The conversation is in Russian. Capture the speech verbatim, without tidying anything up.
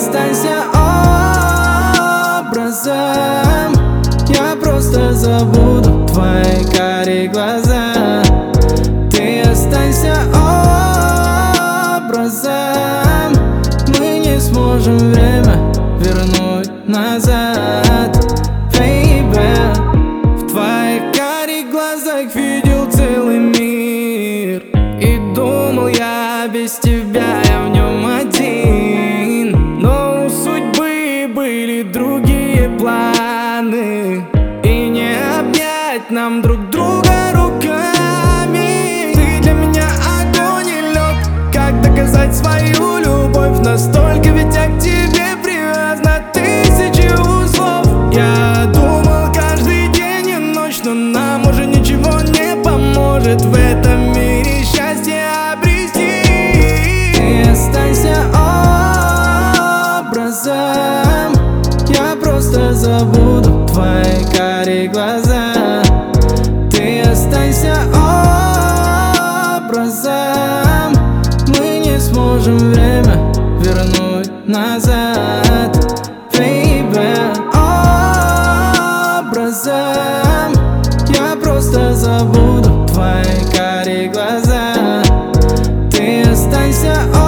останься образом. Я просто забуду твои карие глаза. Ты останься образом. Мы не сможем время вернуть назад, baby. В твоих карих глазах видел целый мир, и думал я, без тебя я в нем один. Но у судьбы были другие планы, и не обнять нам друг друга руками. Ты для меня огонь и лед, как доказать свою любовь? Настолько ведь я к тебе привяз на тысячи узлов. Я думал каждый день и ночь, но нам уже ничего не поможет в этом мире счастье обрести. Ты останься образом. Я просто забуду твои карие глаза. Ты останься образом. Мы не сможем время вернуть назад, baby. Образом. Я просто забуду твои карие глаза. Ты останься